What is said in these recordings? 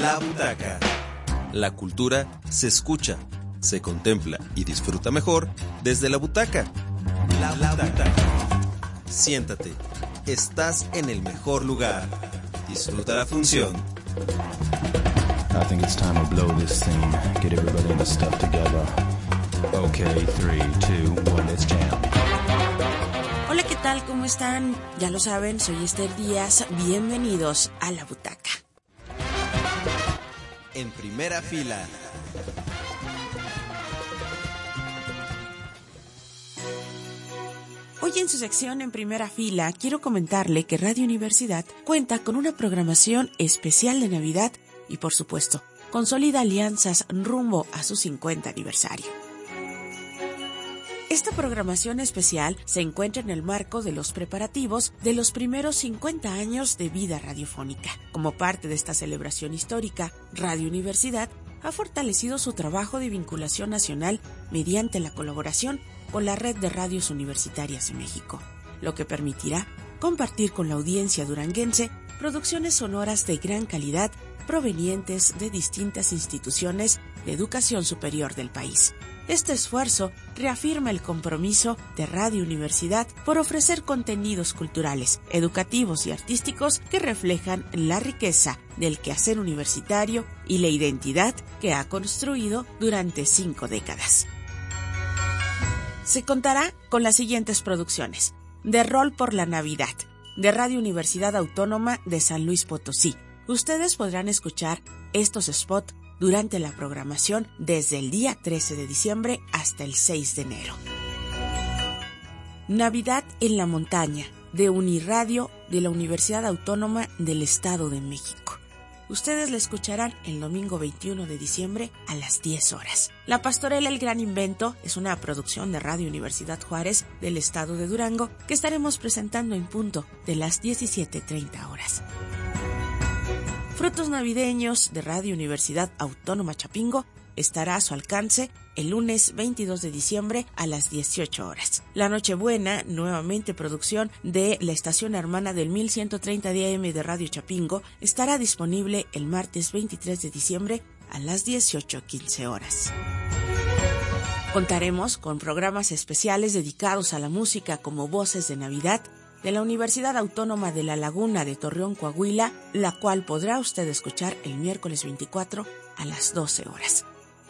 La Butaca. La cultura se escucha, se contempla y disfruta mejor desde la butaca. La Butaca. Siéntate, estás en el mejor lugar. Disfruta la función. I think it's time to blow this scene. Get everybody in the stuff together. Okay, 3, 2, 1, let's jam. Hola, ¿qué tal? ¿Cómo están? Ya lo saben, soy Esther Díaz. Bienvenidos a La Butaca. En primera fila. Hoy en su sección En Primera Fila quiero comentarle que Radio Universidad cuenta con una programación especial de Navidad y, por supuesto, consolida alianzas rumbo a su 50 aniversario. Esta programación especial se encuentra en el marco de los preparativos de los primeros 50 años de vida radiofónica. Como parte de esta celebración histórica, Radio Universidad ha fortalecido su trabajo de vinculación nacional mediante la colaboración con la Red de Radios Universitarias de México, lo que permitirá compartir con la audiencia duranguense producciones sonoras de gran calidad provenientes de distintas instituciones de educación superior del país. Este esfuerzo reafirma el compromiso de Radio Universidad por ofrecer contenidos culturales, educativos y artísticos que reflejan la riqueza del quehacer universitario y la identidad que ha construido durante 5 décadas. Se contará con las siguientes producciones: De Rol por la Navidad, de Radio Universidad Autónoma de San Luis Potosí. Ustedes podrán escuchar estos spots durante la programación desde el día 13 de diciembre hasta el 6 de enero. Navidad en la Montaña, de Uniradio de la Universidad Autónoma del Estado de México. Ustedes la escucharán el domingo 21 de diciembre a las 10 horas. La Pastorela El Gran Invento es una producción de Radio Universidad Juárez del Estado de Durango que estaremos presentando en punto de las 17:30 horas. Frutos Navideños de Radio Universidad Autónoma Chapingo estará a su alcance el lunes 22 de diciembre a las 18 horas. La Nochebuena, nuevamente producción de la estación hermana del 1130 de AM de Radio Chapingo, estará disponible el martes 23 de diciembre a las 18:15 horas. Contaremos con programas especiales dedicados a la música como Voces de Navidad, de la Universidad Autónoma de La Laguna de Torreón, Coahuila, la cual podrá usted escuchar el miércoles 24 a las 12 horas.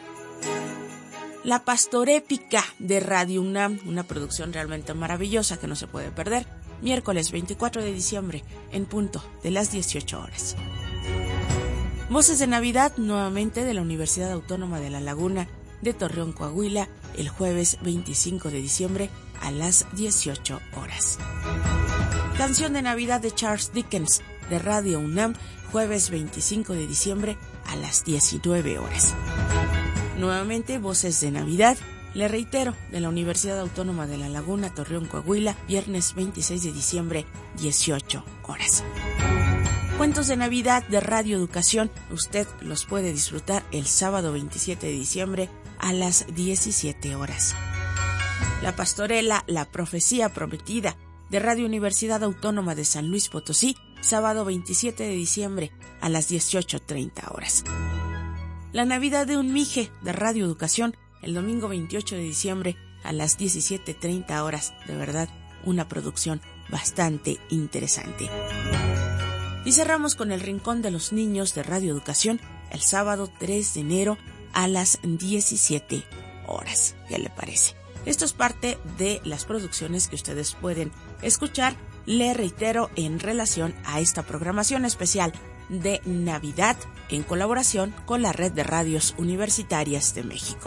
La Pastorépica de Radio UNAM, una producción realmente maravillosa que no se puede perder, miércoles 24 de diciembre en punto de las 18 horas. Voces de Navidad, nuevamente de la Universidad Autónoma de La Laguna de Torreón, Coahuila, el jueves 25 de diciembre a las 18 horas. Canción de Navidad de Charles Dickens de Radio UNAM, jueves 25 de diciembre a las 19 horas. Nuevamente, Voces de Navidad, le reitero, de la Universidad Autónoma de La Laguna, Torreón, Coahuila, viernes 26 de diciembre, 18 horas. Cuentos de Navidad de Radio Educación, usted los puede disfrutar el sábado 27 de diciembre a las 17 horas. La Pastorela La Profecía Prometida de Radio Universidad Autónoma de San Luis Potosí, sábado 27 de diciembre a las 18:30 horas. La Navidad de un Mije de Radio Educación, el domingo 28 de diciembre a las 17:30 horas. De verdad, una producción bastante interesante. Y cerramos con El Rincón de los Niños de Radio Educación, el sábado 3 de enero a las 17 horas. ¿Qué le parece? Esto es parte de las producciones que ustedes pueden escuchar, le reitero, en relación a esta programación especial de Navidad en colaboración con la Red de Radios Universitarias de México.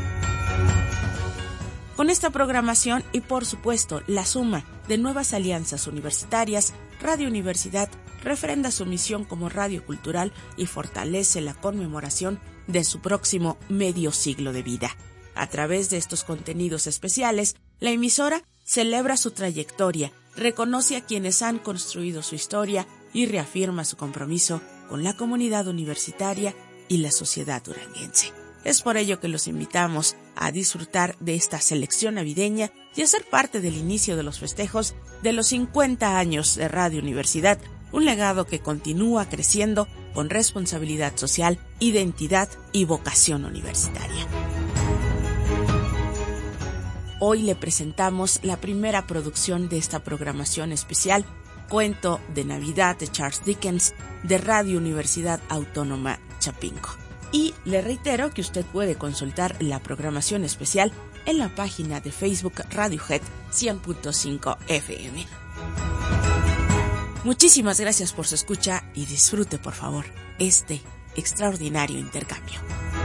Con esta programación y, por supuesto, la suma de nuevas alianzas universitarias, Radio Universidad refrenda su misión como radio cultural y fortalece la conmemoración de su próximo medio siglo de vida. A través de estos contenidos especiales, la emisora celebra su trayectoria, reconoce a quienes han construido su historia y reafirma su compromiso con la comunidad universitaria y la sociedad duranguense. Es por ello que los invitamos a disfrutar de esta selección navideña y a ser parte del inicio de los festejos de los 50 años de Radio Universidad, un legado que continúa creciendo con responsabilidad social, identidad y vocación universitaria. Hoy le presentamos la primera producción de esta programación especial, Cuento de Navidad de Charles Dickens, de Radio Universidad Autónoma Chapingo. Y le reitero que usted puede consultar la programación especial en la página de Facebook Radiohead 100.5 FM. Muchísimas gracias por su escucha y disfrute, por favor, este extraordinario intercambio.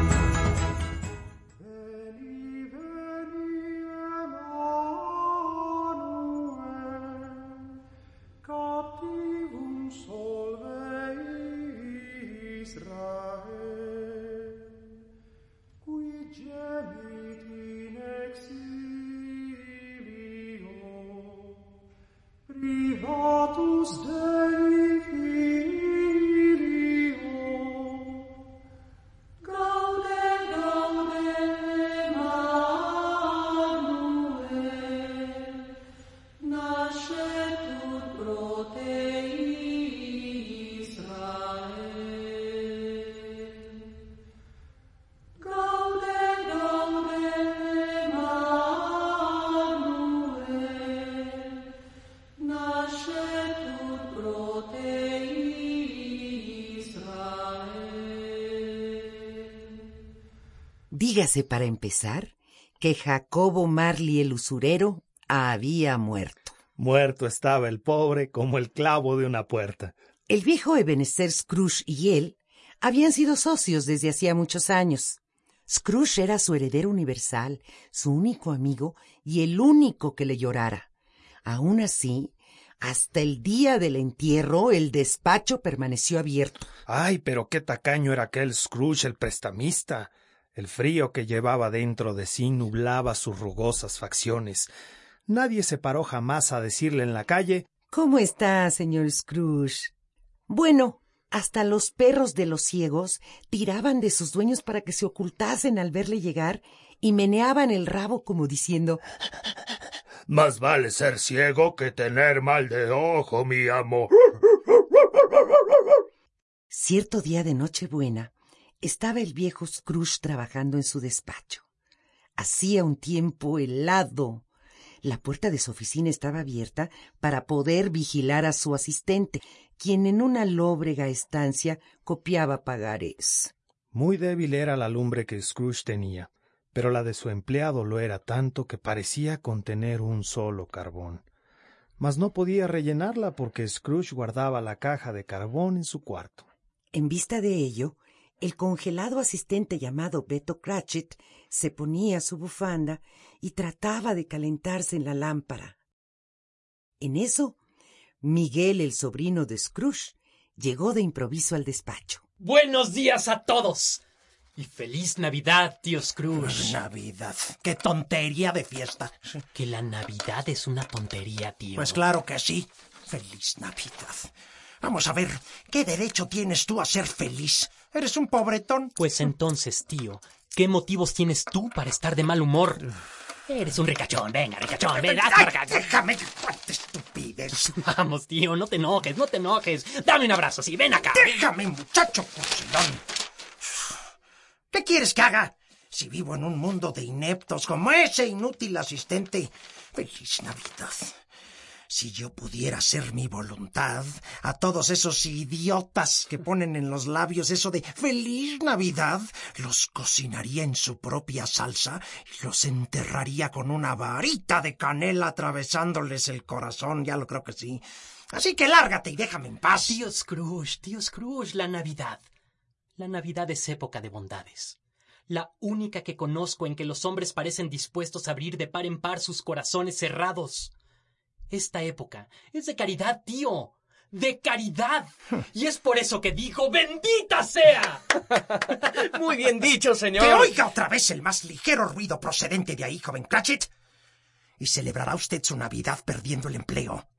Dígase para empezar que Jacobo Marley el usurero había muerto. Muerto estaba el pobre como el clavo de una puerta. El viejo Ebenezer Scrooge y él habían sido socios desde hacía muchos años. Scrooge era su heredero universal, su único amigo y el único que le llorara. Aún así, hasta el día del entierro, el despacho permaneció abierto. Ay, pero qué tacaño era aquel Scrooge, el prestamista. El frío que llevaba dentro de sí nublaba sus rugosas facciones. Nadie se paró jamás a decirle en la calle: ¿Cómo está, señor Scrooge? Bueno, hasta los perros de los ciegos tiraban de sus dueños para que se ocultasen al verle llegar y meneaban el rabo como diciendo: Más vale ser ciego que tener mal de ojo, mi amo. Cierto día de Nochebuena, estaba el viejo Scrooge trabajando en su despacho. Hacía un tiempo helado. La puerta de su oficina estaba abierta para poder vigilar a su asistente, quien en una lóbrega estancia copiaba pagarés. Muy débil era la lumbre que Scrooge tenía, pero la de su empleado lo era tanto que parecía contener un solo carbón. Mas no podía rellenarla porque Scrooge guardaba la caja de carbón en su cuarto. En vista de ello, el congelado asistente llamado Beto Cratchit se ponía su bufanda y trataba de calentarse en la lámpara. En eso, Miguel, el sobrino de Scrooge, llegó de improviso al despacho. ¡Buenos días a todos! Y feliz Navidad, tío Scrooge. Navidad. ¡Qué tontería de fiesta! Que la Navidad es una tontería, tío. Pues claro que sí. Feliz Navidad. Vamos a ver, ¿qué derecho tienes tú a ser feliz? ¿Eres un pobretón? Pues entonces, tío, ¿qué motivos tienes tú para estar de mal humor? Eres un ricachón, venga, ricachón, ven, haz para acá. Déjame, cuánta estupidez. Vamos, tío, no te enojes, no te enojes. Dame un abrazo, sí, ven acá. Déjame, muchacho porcelón. ¿Qué quieres que haga? Si vivo en un mundo de ineptos como ese inútil asistente. Feliz Navidad. Si yo pudiera hacer mi voluntad, a todos esos idiotas que ponen en los labios eso de Feliz Navidad, los cocinaría en su propia salsa y los enterraría con una varita de canela atravesándoles el corazón, ya lo creo que sí. Así que lárgate y déjame en paz. Tío Scrooge, la Navidad. La Navidad es época de bondades. La única que conozco en que los hombres parecen dispuestos a abrir de par en par sus corazones cerrados. Esta época es de caridad, tío. ¡De caridad! Y es por eso que digo, ¡bendita sea! Muy bien dicho, señor. Que oiga otra vez el más ligero ruido procedente de ahí, joven Cratchit. Y celebrará usted su Navidad perdiendo el empleo.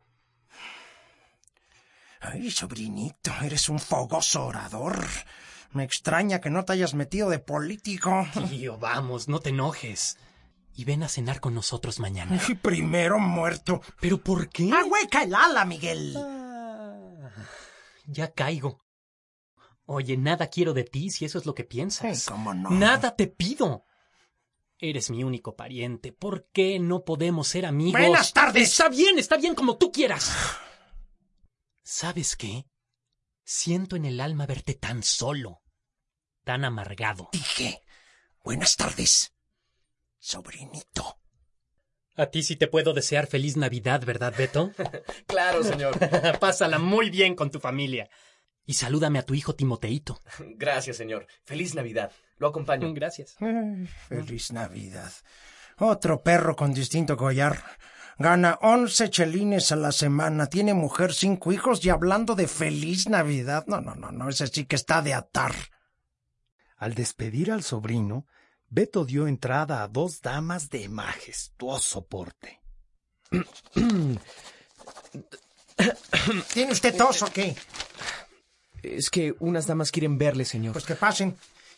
Ay, sobrinito, eres un fogoso orador. Me extraña que no te hayas metido de político. Tío, vamos, no te enojes. Y ven a cenar con nosotros mañana. Y primero muerto. ¿Pero por qué? ¡Ahueca el ala, Miguel! Ya caigo. Oye, nada quiero de ti si eso es lo que piensas. ¿Cómo no? Nada te pido. Eres mi único pariente. ¿Por qué no podemos ser amigos? Buenas tardes. Está bien como tú quieras. ¿Sabes qué? Siento en el alma verte tan solo, tan amargado. Dije, buenas tardes, sobrinito. A ti sí te puedo desear feliz Navidad, ¿verdad, Beto? Claro, señor. Pásala muy bien con tu familia. Y salúdame a tu hijo Timoteito. Gracias, señor. Feliz Navidad. Lo acompaño. Gracias. Feliz Navidad. Otro perro con distinto collar. Gana 11 chelines a la semana. Tiene mujer, 5 hijos y hablando de feliz Navidad. No. Ese sí que está de atar. Al despedir al sobrino, Beto dio entrada a 2 damas de majestuoso porte. ¿Tiene usted tos o qué? Es que unas damas quieren verle, señor. Pues que pasen.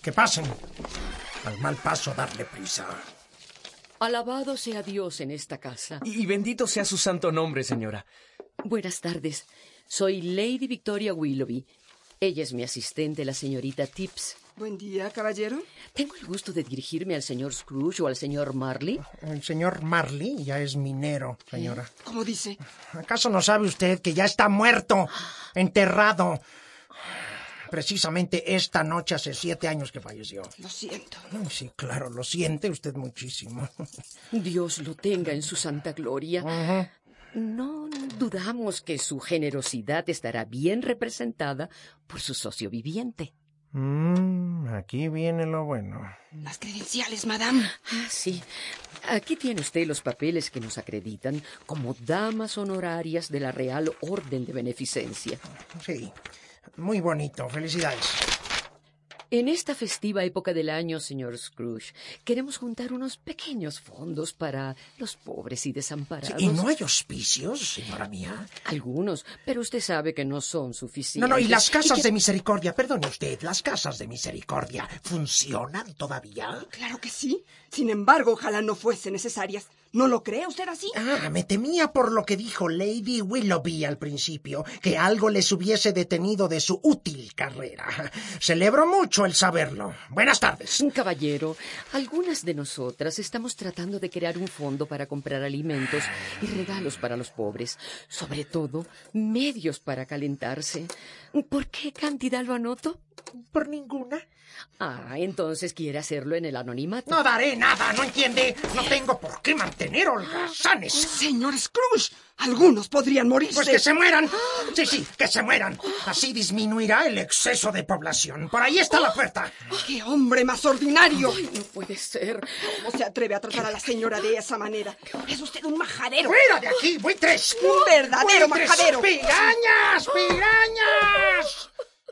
Al mal paso darle prisa. Alabado sea Dios en esta casa. Y bendito sea su santo nombre, señora. Buenas tardes. Soy Lady Victoria Willoughby. Ella es mi asistente, la señorita Tips. Buen día, caballero. Tengo el gusto de dirigirme al señor Scrooge o al señor Marley. El señor Marley ya es minero, señora. ¿Cómo dice? ¿Acaso no sabe usted que ya está muerto, enterrado? Precisamente esta noche hace 7 años que falleció. Lo siento. Sí, claro, lo siente usted muchísimo. Dios lo tenga en su santa gloria. No dudamos que su generosidad estará bien representada por su socio viviente. Aquí viene lo bueno. Las credenciales, madame. Sí. Aquí tiene usted los papeles que nos acreditan como damas honorarias de la Real Orden de Beneficencia. Sí, muy bonito. Felicidades. En esta festiva época del año, señor Scrooge, queremos juntar unos pequeños fondos para los pobres y desamparados. Sí, ¿y no hay hospicios, señora mía? Algunos, pero usted sabe que no son suficientes. No, y las casas de misericordia, perdone usted, ¿las casas de misericordia funcionan todavía? Claro que sí. Sin embargo, ojalá no fuesen necesarias. ¿No lo cree usted así? Me temía por lo que dijo Lady Willoughby al principio, que algo les hubiese detenido de su útil carrera. Celebro mucho el saberlo. Buenas tardes. Caballero, algunas de nosotras estamos tratando de crear un fondo para comprar alimentos y regalos para los pobres. Sobre todo, medios para calentarse. ¿Por qué cantidad lo anoto? Por ninguna. Entonces quiere hacerlo en el anonimato. No daré nada, ¿no entiende? No tengo por qué mantener holgazanes. Señor Scrooge, algunos podrían morirse. Pues que se mueran. Sí, que se mueran. Así disminuirá el exceso de población. Por ahí está la puerta. ¡Qué hombre más ordinario! Ay, no puede ser. ¿Cómo se atreve a tratar a la señora de esa manera? Es usted un majadero. ¡Fuera de aquí, buitres! ¡Un verdadero ¡Buitres! majadero! ¡Pirañas! ¡Pirañas!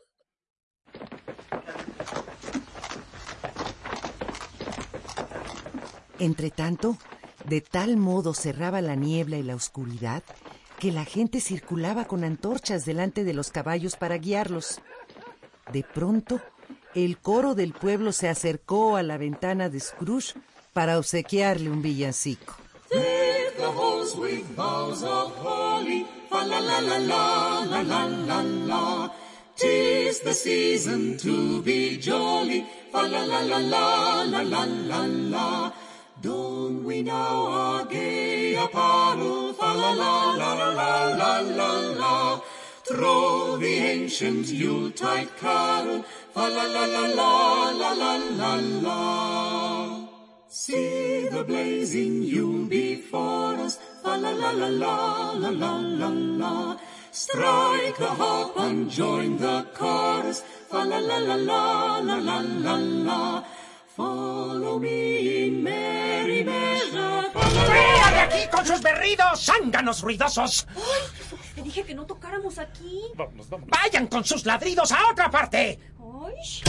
Entretanto, de tal modo cerraba la niebla y la oscuridad que la gente circulaba con antorchas delante de los caballos para guiarlos. De pronto, el coro del pueblo se acercó a la ventana de Scrooge para obsequiarle un villancico. Take the host with boughs of holly, fa la la la la la la la la. 'Tis the season to be jolly, fa la la la la la la la la. Don we now our gay apparel, fa la la la la la la la. Throw the ancient Yuletide carol, fa la la la la la la la la. See the blazing Yule before us, fa la la la la la la la la. Strike a harp and join the chorus, fa la la la la la la la la. Follow me in merry measure. ¡Fuera de aquí con sus berridos, zánganos ruidosos! ¡Ay! Te dije que no tocáramos aquí. Vámonos. ¡Vayan con sus ladridos a otra parte! ¡Ay!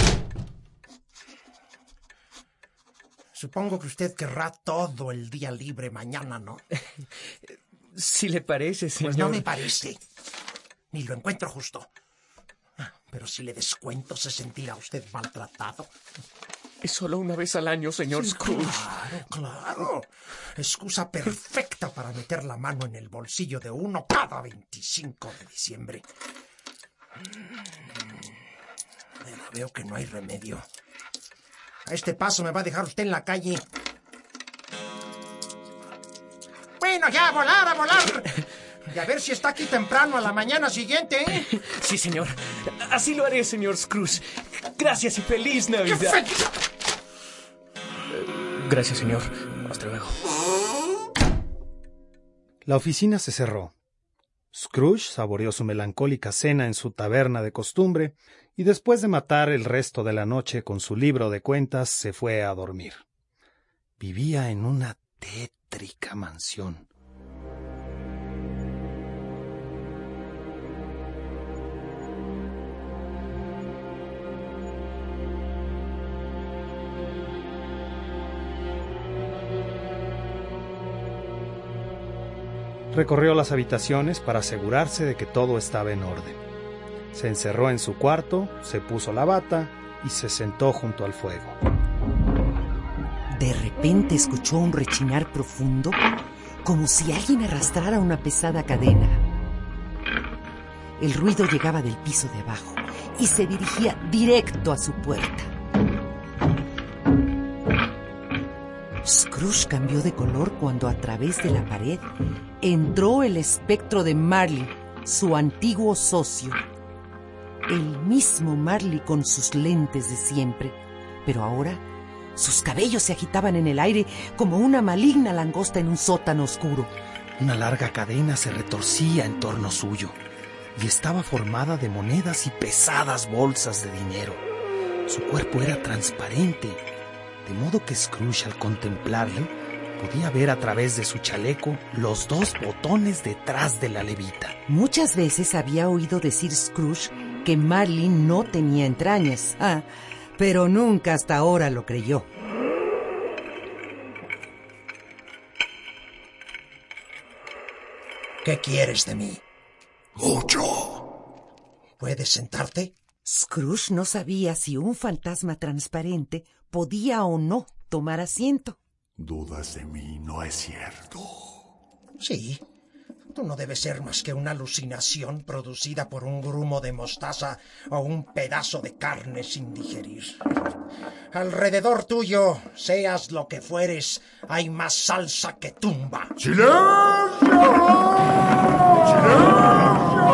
Supongo que usted querrá todo el día libre mañana, ¿no? Si le parece, señor. Pues no me parece. Ni lo encuentro justo. Pero si le descuento, se sentirá usted maltratado. Es solo una vez al año, señor Scrooge. Claro. Excusa perfecta para meter la mano en el bolsillo de uno cada 25 de diciembre. Veo que no hay remedio. A este paso me va a dejar usted en la calle. Bueno, ya, a volar. Y a ver si está aquí temprano a la mañana siguiente, ¿eh? Sí, señor. Así lo haré, señor Scrooge. Gracias y feliz Navidad. Gracias, señor. Hasta luego. La oficina se cerró. Scrooge saboreó su melancólica cena en su taberna de costumbre y después de matar el resto de la noche con su libro de cuentas se fue a dormir. Vivía en una tétrica mansión. Recorrió las habitaciones para asegurarse de que todo estaba en orden. Se encerró en su cuarto, se puso la bata y se sentó junto al fuego. De repente escuchó un rechinar profundo, como si alguien arrastrara una pesada cadena. El ruido llegaba del piso de abajo y se dirigía directo a su puerta. Scrooge cambió de color cuando a través de la pared entró el espectro de Marley, su antiguo socio. El mismo Marley con sus lentes de siempre, pero ahora sus cabellos se agitaban en el aire como una maligna langosta en un sótano oscuro. Una larga cadena se retorcía en torno suyo y estaba formada de monedas y pesadas bolsas de dinero. Su cuerpo era transparente, de modo que Scrooge, al contemplarle, podía ver a través de su chaleco los 2 botones detrás de la levita. Muchas veces había oído decir Scrooge que Marley no tenía entrañas, pero nunca hasta ahora lo creyó. ¿Qué quieres de mí? Mucho. ¿Puedes sentarte? Scrooge no sabía si un fantasma transparente podía o no tomar asiento. ¿Dudas de mí? No es cierto. Sí. Tú no debes ser más que una alucinación producida por un grumo de mostaza o un pedazo de carne sin digerir. Alrededor tuyo, seas lo que fueres, hay más salsa que tumba. ¡Silencio! ¡Silencio!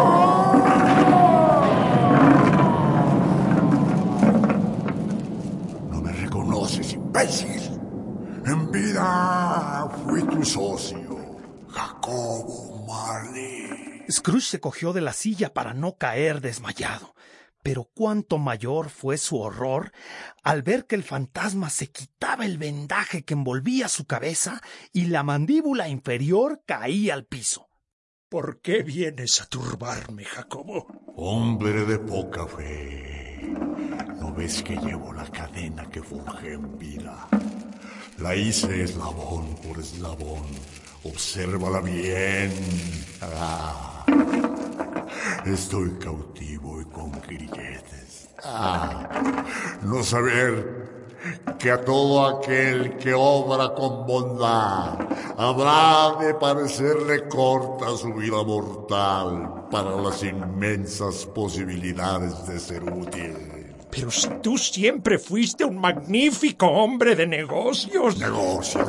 No me reconoces, imbécil. En vida fui tu socio, Jacobo Marley. Scrooge se cogió de la silla para no caer desmayado, pero cuánto mayor fue su horror al ver que el fantasma se quitaba el vendaje que envolvía su cabeza y la mandíbula inferior caía al piso. ¿Por qué vienes a turbarme, Jacobo? Hombre de poca fe. ¿No ves que llevo la cadena que forjé en vida? La hice eslabón por eslabón. Obsérvala bien. Estoy cautivo y con grilletes. No saber que a todo aquel que obra con bondad habrá de parecerle corta su vida mortal para las inmensas posibilidades de ser útil. Pero si tú siempre fuiste un magnífico hombre de negocios. ¡Negocios!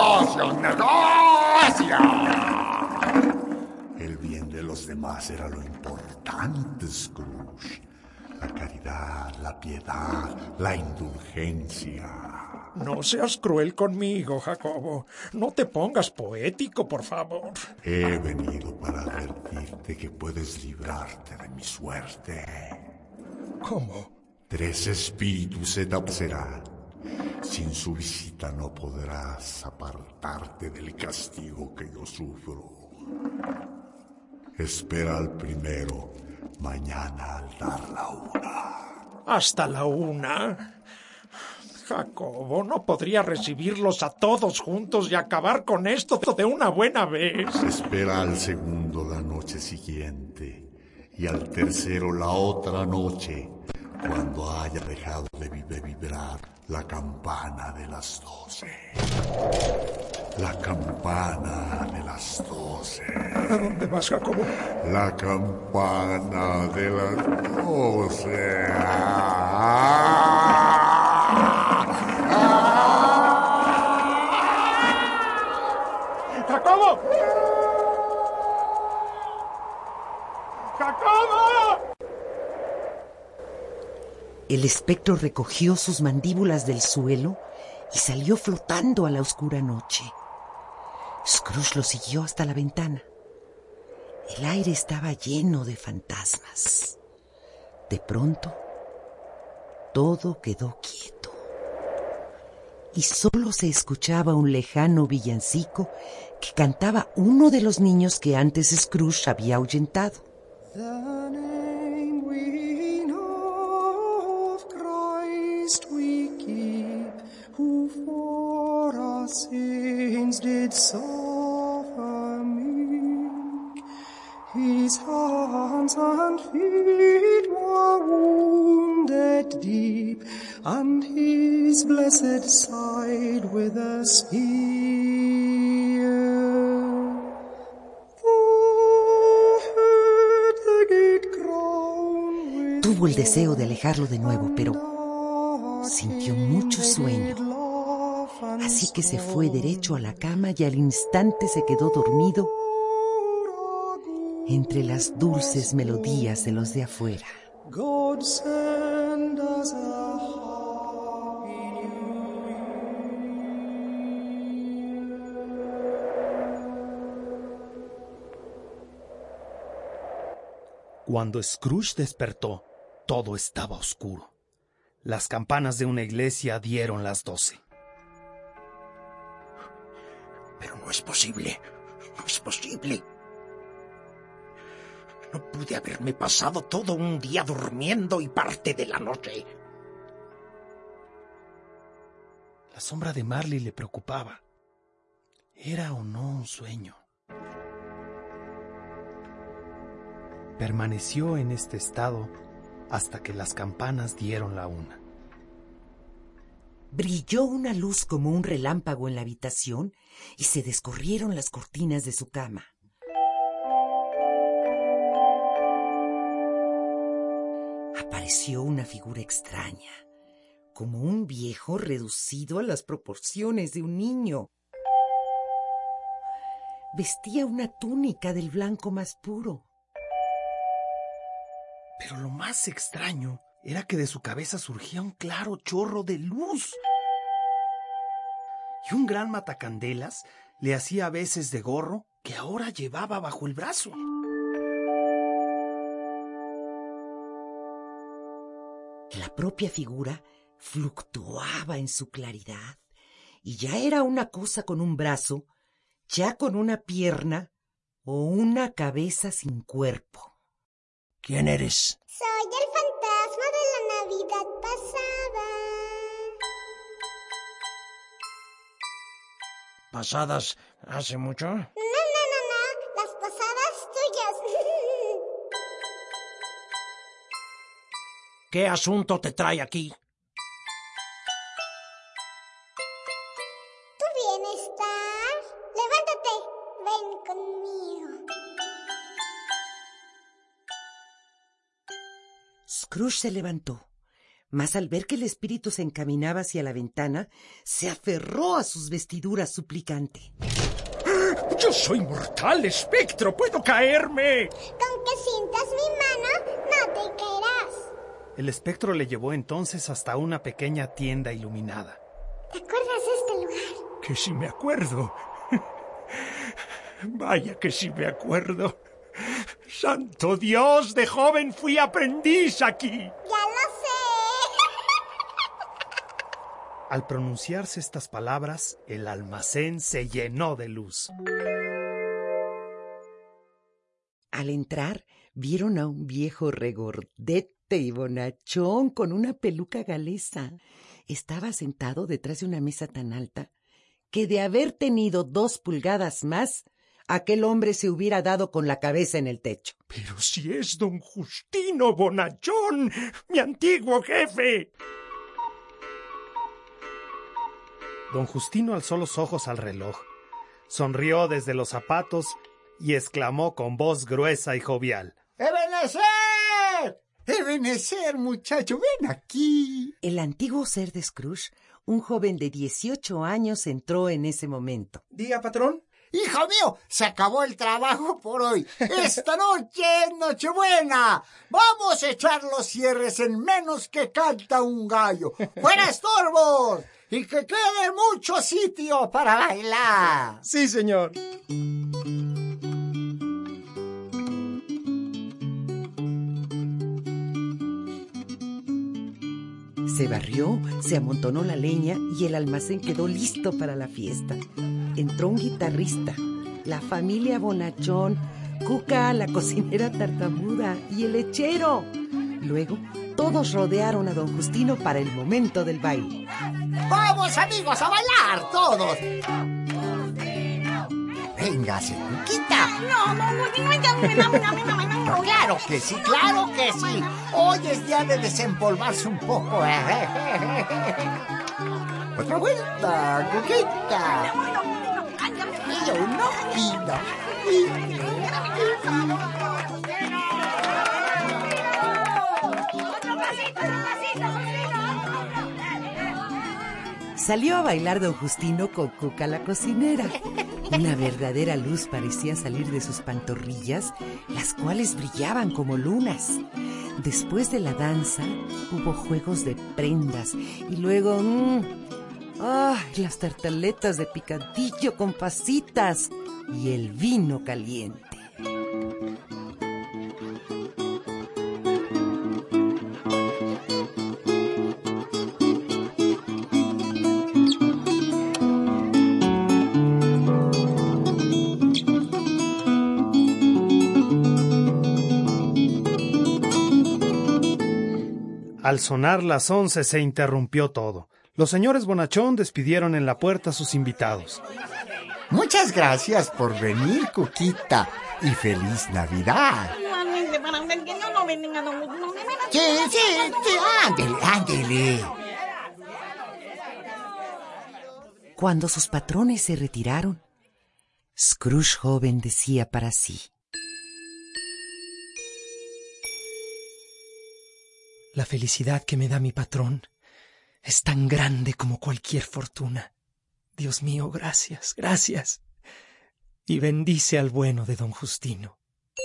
El bien de los demás era lo importante, Scrooge. La caridad, la piedad, la indulgencia. No seas cruel conmigo, Jacobo. No te pongas poético, por favor. He venido para advertirte que puedes librarte de mi suerte. ¿Cómo? 3 espíritus se te aparecerán. Sin su visita no podrás apartarte del castigo que yo sufro. Espera al primero mañana al dar la 1. ¿Hasta la 1? Jacobo, ¿no podría recibirlos a todos juntos y acabar con esto de una buena vez? Espera al segundo la noche siguiente y al tercero la otra noche, cuando haya dejado de vibrar la campana de las 12. La campana de las 12. ¿A dónde vas, Jacobo? La campana de las 12. El espectro recogió sus mandíbulas del suelo y salió flotando a la oscura noche. Scrooge lo siguió hasta la ventana. El aire estaba lleno de fantasmas. De pronto, todo quedó quieto. Y solo se escuchaba un lejano villancico que cantaba uno de los niños que antes Scrooge había ahuyentado. The name we know of Christ we keep, who for our sins did suffer meek. His hands and feet were wounded deep, and his blessed side with a spear. Tuvo el deseo de alejarlo de nuevo, pero sintió mucho sueño. Así que se fue derecho a la cama y al instante se quedó dormido entre las dulces melodías de los de afuera. God send us a happy new Cuando Scrooge despertó, todo estaba oscuro. Las campanas de una iglesia dieron las 12. Pero no es posible. No es posible. No pude haberme pasado todo un día durmiendo y parte de la noche. La sombra de Marley le preocupaba. ¿Era o no un sueño? Permaneció en este estado hasta que las campanas dieron la 1. Brilló una luz como un relámpago en la habitación y se descorrieron las cortinas de su cama. Apareció una figura extraña, como un viejo reducido a las proporciones de un niño. Vestía una túnica del blanco más puro. Pero lo más extraño era que de su cabeza surgía un claro chorro de luz. Y un gran matacandelas le hacía a veces de gorro que ahora llevaba bajo el brazo. La propia figura fluctuaba en su claridad y ya era una cosa con un brazo, ya con una pierna o una cabeza sin cuerpo. ¿Quién eres? Soy el fantasma de la Navidad pasada. ¿Pasadas hace mucho? No, las pasadas tuyas. ¿Qué asunto te trae aquí? Tu bienestar. Levántate, ven conmigo. Scrooge se levantó, mas al ver que el espíritu se encaminaba hacia la ventana, se aferró a sus vestiduras suplicante. ¡Yo soy mortal, espectro! ¡Puedo caerme! Con que sientas mi mano, no te caerás. El espectro le llevó entonces hasta una pequeña tienda iluminada. ¿Te acuerdas de este lugar? Que sí me acuerdo. Vaya que sí me acuerdo. ¡Santo Dios! De joven fui aprendiz aquí. ¡Ya lo sé! Al pronunciarse estas palabras, el almacén se llenó de luz. Al entrar, vieron a un viejo regordete y bonachón con una peluca galesa. Estaba sentado detrás de una mesa tan alta que de haber tenido 2 pulgadas más, aquel hombre se hubiera dado con la cabeza en el techo. Pero si es don Justino Bonachón, mi antiguo jefe. Don Justino alzó los ojos al reloj, sonrió desde los zapatos y exclamó con voz gruesa y jovial: ¡Ebenezer! ¡Ebenezer, muchacho! ¡Ven aquí! El antiguo ser de Scrooge, un joven de 18 años, entró en ese momento. Diga, patrón. Hijo mío, se acabó el trabajo por hoy. Esta noche es Nochebuena. Vamos a echar los cierres en menos que canta un gallo. ¡Fuera estorbos! Y que quede mucho sitio para bailar. Sí, señor. Se barrió, se amontonó la leña y el almacén quedó listo para la fiesta. Entró un guitarrista, la familia Bonachón, Cuca, la cocinera tartamuda y el lechero. Luego, todos rodearon a don Justino para el momento del baile. ¡Vamos, amigos, a bailar todos! Véngase, Cuquita. No, claro que sí, claro que sí. Hoy es día de desempolvarse un poco. Otra vuelta, Cuquita. Y uno, Salió a bailar don Justino con Cuca la cocinera. Una verdadera luz parecía salir de sus pantorrillas, las cuales brillaban como lunas. Después de la danza hubo juegos de prendas y luego las tartaletas de picadillo con pasitas y el vino caliente. Al sonar las 11 se interrumpió todo. Los señores Bonachón despidieron en la puerta a sus invitados. Muchas gracias por venir, Cuquita, y feliz Navidad. Sí, ándele. Cuando sus patrones se retiraron, Scrooge joven decía para sí: La felicidad que me da mi patrón es tan grande como cualquier fortuna. Dios mío, gracias, gracias. Y bendice al bueno de don Justino.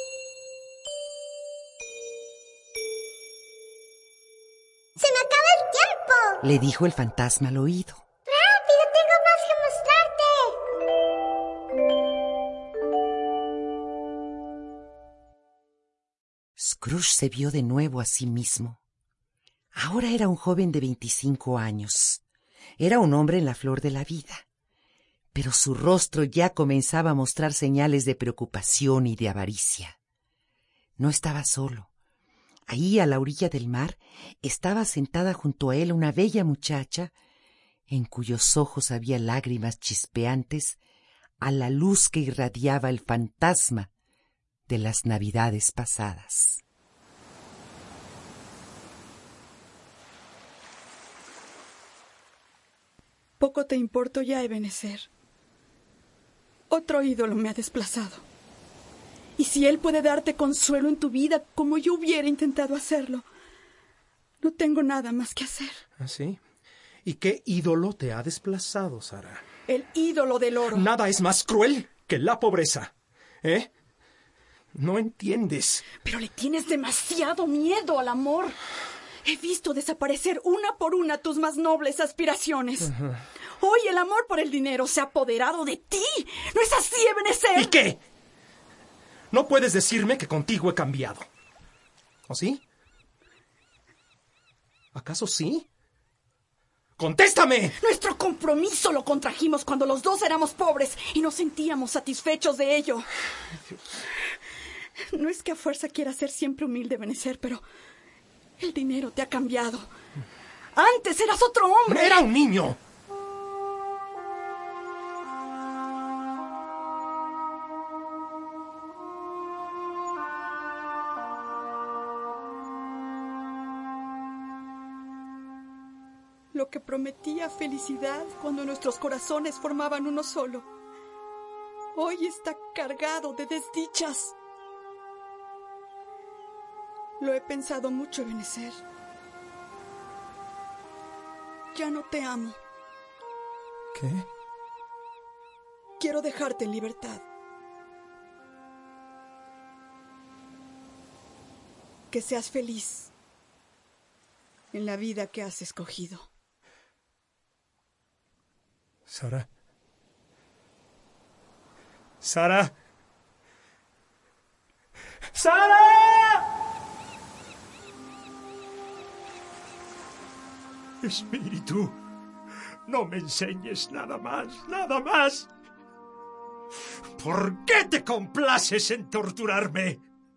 ¡Se me acaba el tiempo!, le dijo el fantasma al oído. ¡Rápido, tengo más que mostrarte! Scrooge se vio de nuevo a sí mismo. Ahora era un joven de 25 años. Era un hombre en la flor de la vida. Pero su rostro ya comenzaba a mostrar señales de preocupación y de avaricia. No estaba solo. Ahí, a la orilla del mar, estaba sentada junto a él una bella muchacha, en cuyos ojos había lágrimas chispeantes a la luz que irradiaba el fantasma de las Navidades pasadas. Poco te importo ya, Ebenezer. Otro ídolo me ha desplazado. Y si él puede darte consuelo en tu vida como yo hubiera intentado hacerlo, no tengo nada más que hacer. ¿Ah, sí? ¿Y qué ídolo te ha desplazado, Sara? El ídolo del oro. Nada es más cruel que la pobreza, ¿eh? No entiendes. Pero le tienes demasiado miedo al amor. He visto desaparecer una por una tus más nobles aspiraciones. Uh-huh. Hoy el amor por el dinero se ha apoderado de ti. ¿No es así, Ebenezer? ¿Y qué? No puedes decirme que contigo he cambiado. ¿O sí? ¿Acaso sí? ¡Contéstame! Nuestro compromiso lo contrajimos cuando los dos éramos pobres y nos sentíamos satisfechos de ello. No es que a fuerza quieras ser siempre humilde, Ebenezer, pero el dinero te ha cambiado. Antes eras otro hombre. ¡Era un niño! Lo que prometía felicidad cuando nuestros corazones formaban uno solo, hoy está cargado de desdichas. Lo he pensado mucho, Ebenezer. Ya no te amo. ¿Qué? quiero dejarte en libertad. Que seas feliz en la vida que has escogido. Sara. Sara. ¡Sara! Espíritu, no me enseñes nada más, nada más. ¿Por qué te complaces en torturarme?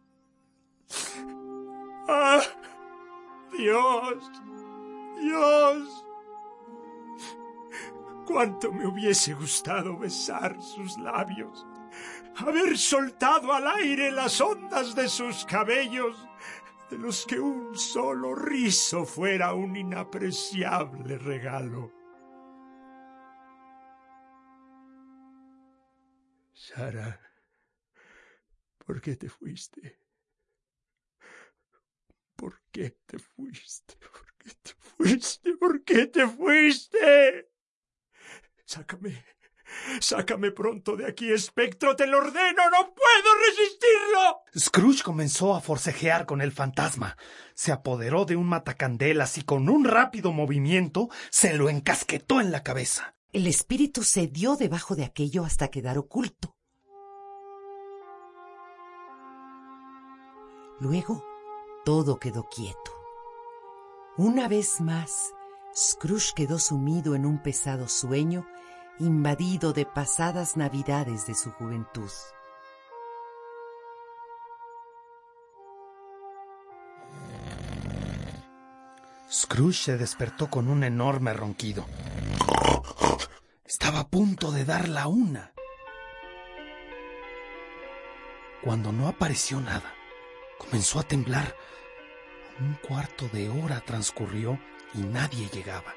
¡Ah! Dios, Dios. Cuánto me hubiese gustado besar sus labios, haber soltado al aire las ondas de sus cabellos, de los que un solo rizo fuera un inapreciable regalo. Sara, ¿por qué te fuiste? ¿Por qué te fuiste? ¿Por qué te fuiste? ¿Por qué te fuiste? Sácame pronto de aquí, espectro, te lo ordeno, no puedo resistirlo. Scrooge comenzó a forcejear con el fantasma. Se apoderó de un matacandelas y con un rápido movimiento se lo encasquetó en la cabeza. El espíritu cedió debajo de aquello hasta quedar oculto. Luego, todo quedó quieto. Una vez más, Scrooge quedó sumido en un pesado sueño, invadido de pasadas navidades de su juventud. Scrooge se despertó con un enorme ronquido. Estaba a punto de dar la 1. Cuando no apareció nada, comenzó a temblar. Un cuarto de hora transcurrió y nadie llegaba.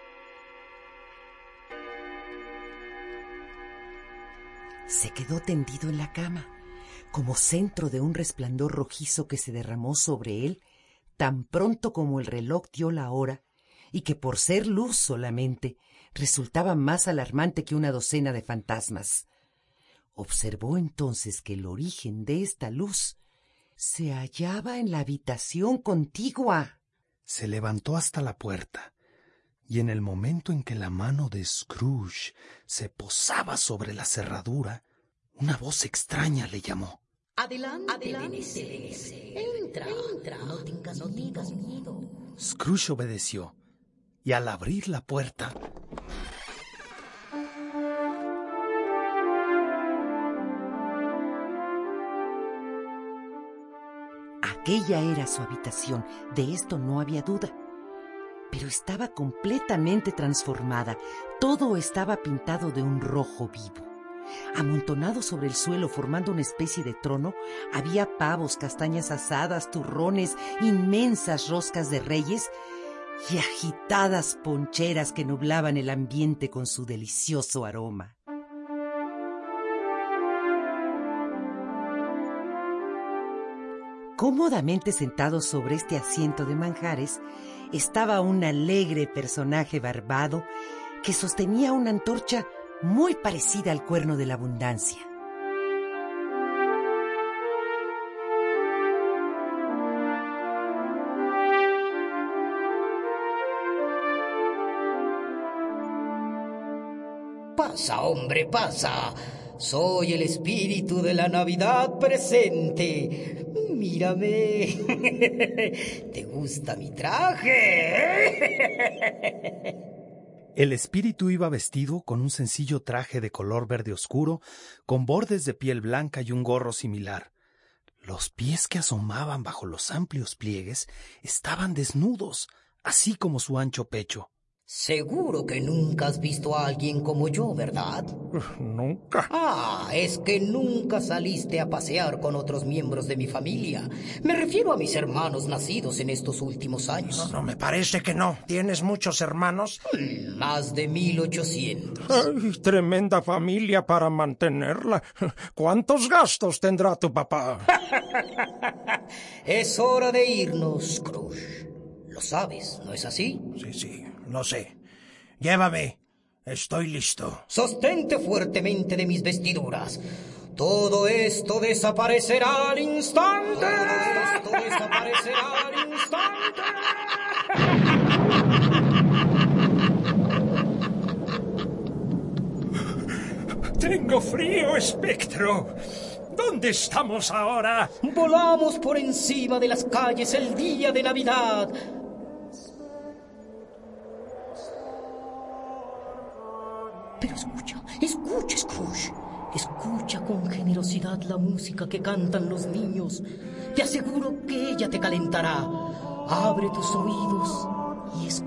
Se quedó tendido en la cama, como centro de un resplandor rojizo que se derramó sobre él tan pronto como el reloj dio la hora, y que por ser luz solamente resultaba más alarmante que una docena de fantasmas. Observó entonces que el origen de esta luz se hallaba en la habitación contigua. Se levantó hasta la puerta, y en el momento en que la mano de Scrooge se posaba sobre la cerradura, una voz extraña le llamó. Adelante, entra, no tengas miedo. Scrooge obedeció, y al abrir la puerta, aquella era su habitación, de esto no había duda. Pero estaba completamente transformada. Todo estaba pintado de un rojo vivo. Amontonado sobre el suelo formando una especie de trono, había pavos, castañas asadas, turrones, inmensas roscas de reyes y agitadas poncheras que nublaban el ambiente con su delicioso aroma. Cómodamente sentado sobre este asiento de manjares estaba un alegre personaje barbado que sostenía una antorcha muy parecida al cuerno de la abundancia. Pasa, hombre, pasa. Soy el espíritu de la Navidad presente. Mírame. ¿Te gusta mi traje? El espíritu iba vestido con un sencillo traje de color verde oscuro, con bordes de piel blanca y un gorro similar. Los pies que asomaban bajo los amplios pliegues estaban desnudos, así como su ancho pecho. Seguro que nunca has visto a alguien como yo, ¿verdad? Nunca. Ah, es que nunca saliste a pasear con otros miembros de mi familia. Me refiero a mis hermanos nacidos en estos últimos años. No, me parece que no. ¿Tienes muchos hermanos? Más de 1800. Ay, tremenda familia para mantenerla. ¿Cuántos gastos tendrá tu papá? Es hora de irnos, Scrooge. Lo sabes, ¿no es así? Sí, lo sé. Llévame. Estoy listo. Sostente fuertemente de mis vestiduras. Todo esto desaparecerá al instante. Todo esto desaparecerá al instante. Tengo frío, espectro. ¿Dónde estamos ahora? Volamos por encima de las calles el día de Navidad. Pero escucha, Scrooge. Escucha con generosidad la música que cantan los niños. Te aseguro que ella te calentará. Abre tus oídos y escucha.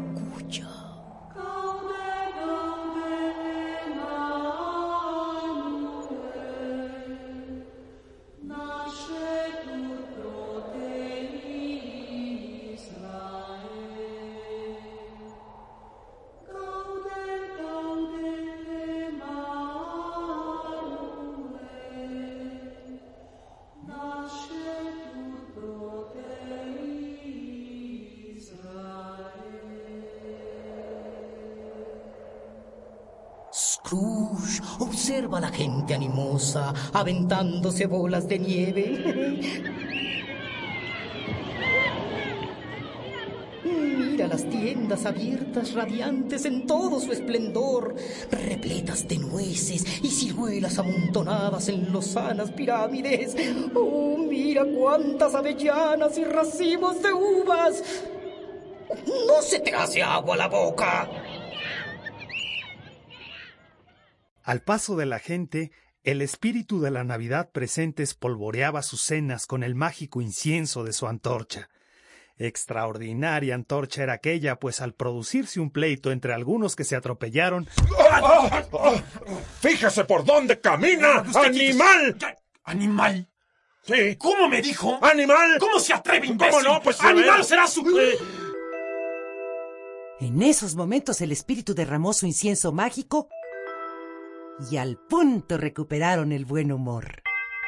Scrooge, observa a la gente animosa, aventándose bolas de nieve. Mira las tiendas abiertas, radiantes en todo su esplendor, repletas de nueces y ciruelas amontonadas en lozanas pirámides. Oh, mira cuántas avellanas y racimos de uvas. ¿No se te hace agua la boca? Al paso de la gente, el espíritu de la Navidad presente espolvoreaba sus cenas con el mágico incienso de su antorcha. Extraordinaria antorcha era aquella, pues al producirse un pleito entre algunos que se atropellaron... ¡Fíjese por dónde camina! ¡Animal! ¿Animal? Sí. ¿Cómo me dijo? ¡Animal! ¿Cómo se atreve, imbécil? ¿Cómo no? Pues ¡Animal será su... En esos momentos el espíritu derramó su incienso mágico y al punto recuperaron el buen humor.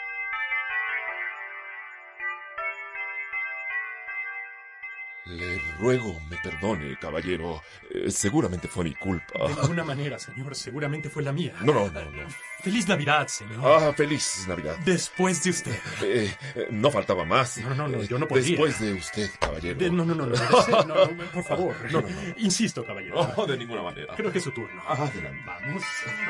Le ruego me perdone, caballero. Seguramente fue mi culpa. De ninguna manera, señor. Seguramente fue la mía. No. Feliz Navidad, señor. Ah, feliz Navidad. Después de usted. No faltaba más. No, yo no podía. Después de usted, caballero. No, por favor. No. Insisto, caballero. No, de ninguna manera. Creo que es su turno. Adelante. Vamos.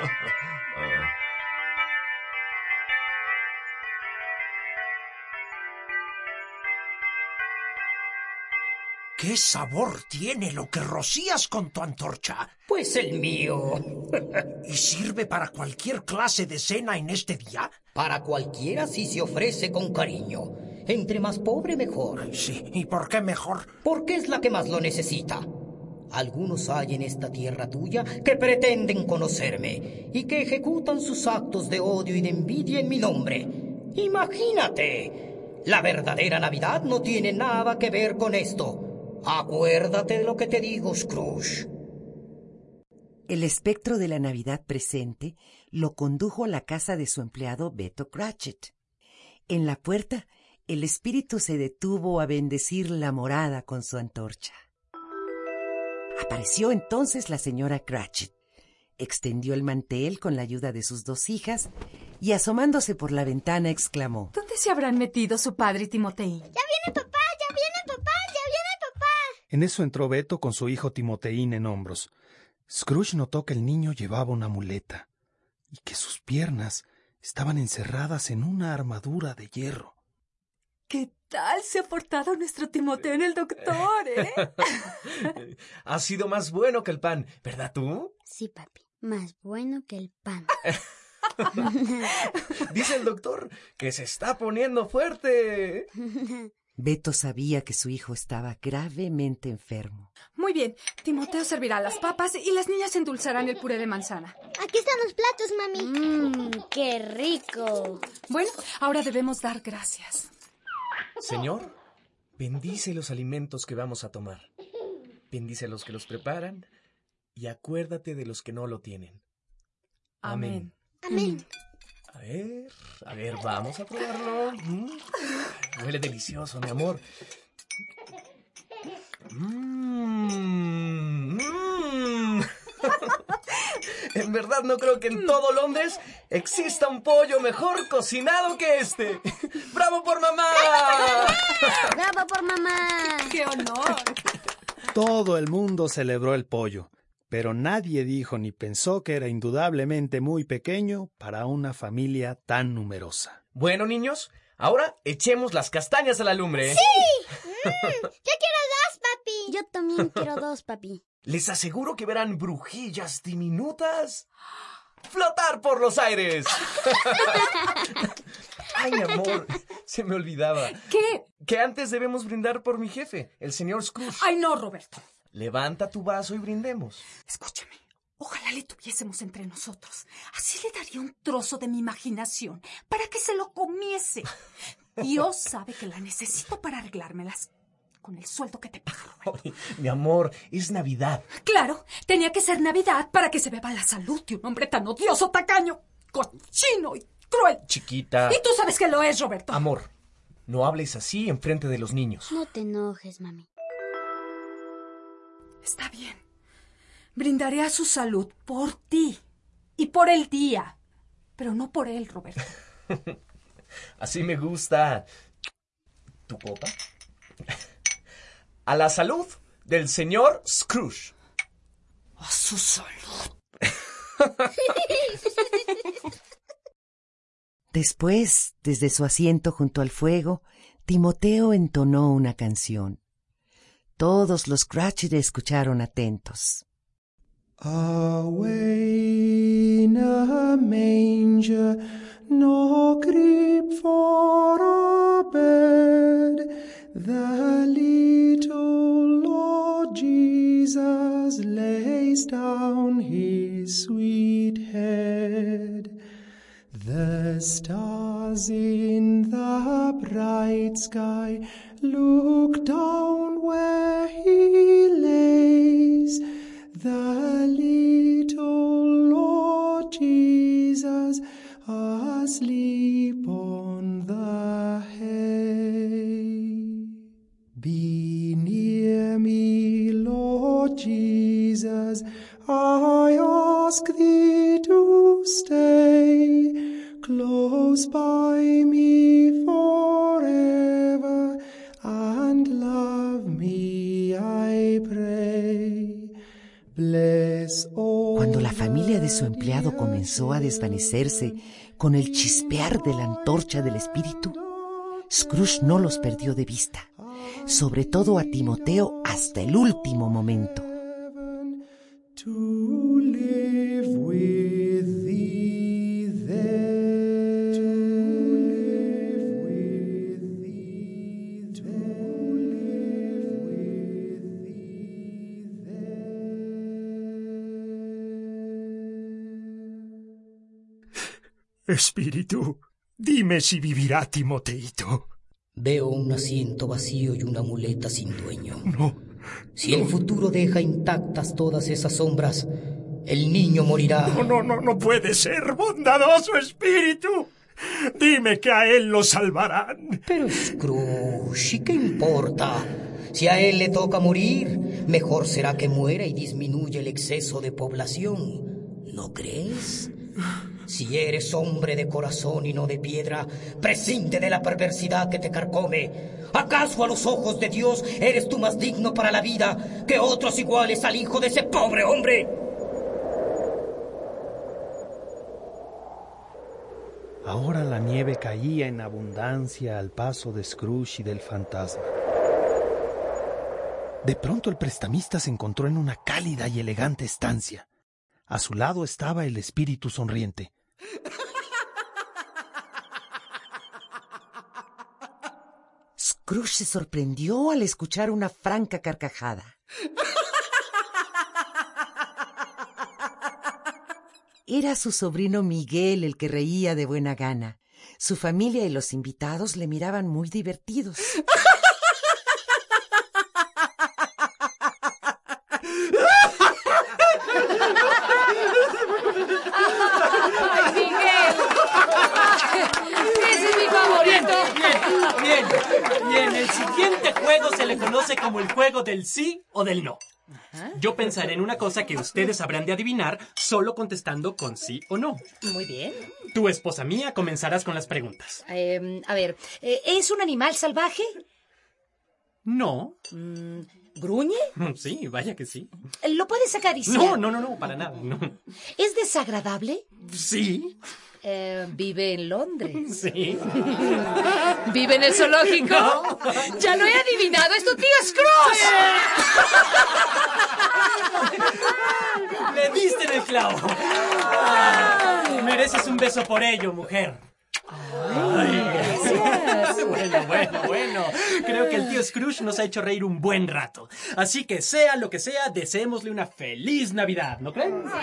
¿Qué sabor tiene lo que rocías con tu antorcha? Pues el mío. ¿Y sirve para cualquier clase de cena en este día? Para cualquiera si se ofrece con cariño. Entre más pobre, mejor. Sí, ¿y por qué mejor? Porque es la que más lo necesita. Algunos hay en esta tierra tuya que pretenden conocerme y que ejecutan sus actos de odio y de envidia en mi nombre. Imagínate. La verdadera Navidad no tiene nada que ver con esto. Acuérdate de lo que te digo, Scrooge. El espectro de la Navidad presente lo condujo a la casa de su empleado Beto Cratchit. En la puerta, el espíritu se detuvo a bendecir la morada con su antorcha. Apareció entonces la señora Cratchit. Extendió el mantel con la ayuda de sus dos hijas y asomándose por la ventana exclamó: ¿Dónde se habrán metido su padre y Timoteín? ¡Ya viene papá! ¡Ya viene papá! ¡Ya viene papá! En eso entró Beto con su hijo Timoteín en hombros. Scrooge notó que el niño llevaba una muleta y que sus piernas estaban encerradas en una armadura de hierro. ¿Qué tal se ha portado nuestro Timoteo en el doctor, Ha sido más bueno que el pan, ¿verdad tú? Sí, papi, más bueno que el pan. Dice el doctor que se está poniendo fuerte. Beto sabía que su hijo estaba gravemente enfermo. Muy bien, Timoteo servirá las papas y las niñas endulzarán el puré de manzana. Aquí están los platos, mami. ¡Qué rico! Bueno, ahora debemos dar gracias. Señor, bendice los alimentos que vamos a tomar. Bendice a los que los preparan y acuérdate de los que no lo tienen. Amén. Amén. A ver, vamos a probarlo. Huele delicioso, mi amor. En verdad no creo que en todo Londres exista un pollo mejor cocinado que este. ¡Bravo por mamá! ¡Bravo por mamá! ¡Qué honor! Todo el mundo celebró el pollo, pero nadie dijo ni pensó que era indudablemente muy pequeño para una familia tan numerosa. Bueno, niños, ahora echemos las castañas a la lumbre. ¡Sí! Yo quiero 2, papi. Yo también quiero 2, papi. Les aseguro que verán brujillas diminutas flotar por los aires. Ay, mi amor, se me olvidaba. ¿Qué? Que antes debemos brindar por mi jefe, el señor Scrooge. Ay, no, Roberto. Levanta tu vaso y brindemos. Escúchame. Ojalá le tuviésemos entre nosotros. Así le daría un trozo de mi imaginación para que se lo comiese. Dios sabe que la necesito para arreglármelas con el sueldo que te paga, Roberto. Ay, mi amor, es Navidad. Claro, tenía que ser Navidad para que se beba la salud de un hombre tan odioso, tacaño, cochino y cruel. Chiquita. Y tú sabes que lo es, Roberto. Amor, no hables así enfrente de los niños. No te enojes, mami. Está bien. Brindaré a su salud por ti y por el día, pero no por él, Roberto. Así me gusta. ¿Tu copa? A la salud del señor Scrooge. A su salud. Después, desde su asiento junto al fuego, Timoteo entonó una canción. Todos los Cratchit escucharon atentos. Away in a manger, no crib for a bed, the little Lord Jesus lays down his sweet head. The stars in the bright sky look down where he lays. The little Lord Jesus asleep on the hay. Be near me, Lord Jesus, I ask thee to stay close by me forever and love me, I pray. Cuando la familia de su empleado comenzó a desvanecerse con el chispear de la antorcha del espíritu, Scrooge no los perdió de vista, sobre todo a Timoteo hasta el último momento. To live with thee there. To live with thee there. To live with thee there. Espíritu, dime si vivirá Timoteito. Veo un asiento vacío y una muleta sin dueño. No. Si el futuro deja intactas todas esas sombras, el niño morirá. No puede ser, bondadoso espíritu. Dime que a él lo salvarán. Pero Scrooge, ¿y qué importa? Si a él le toca morir, mejor será que muera y disminuya el exceso de población. ¿No crees? Si eres hombre de corazón y no de piedra, prescinde de la perversidad que te carcome. ¿Acaso a los ojos de Dios eres tú más digno para la vida que otros iguales al hijo de ese pobre hombre? Ahora la nieve caía en abundancia al paso de Scrooge y del fantasma. De pronto el prestamista se encontró en una cálida y elegante estancia. A su lado estaba el espíritu sonriente. Scrooge se sorprendió al escuchar una franca carcajada. Era su sobrino Miguel el que reía de buena gana. Su familia y los invitados le miraban muy divertidos. ¡Ay, Miguel! ¡Ese es mi favorito! Bien. El siguiente juego se le conoce como el juego del sí o del no. Yo pensaré en una cosa que ustedes habrán de adivinar solo contestando con sí o no. Muy bien. Tú, esposa mía, comenzarás con las preguntas. A ver, ¿es un animal salvaje? No. ¿Gruñe? Sí, vaya que sí. ¿Lo puedes acariciar? No, para nada, no. ¿Es desagradable? Sí. ¿Vive en Londres? Sí. ¿Vive en el zoológico? No. ¡Ya lo he adivinado! ¡Es tu tío Scrooge! ¡Le diste en el clavo! Mereces un beso por ello, mujer. Gracias. Bueno. Creo que el tío Scrooge nos ha hecho reír un buen rato. Así que sea lo que sea, deseémosle una feliz Navidad, ¿no creen? No.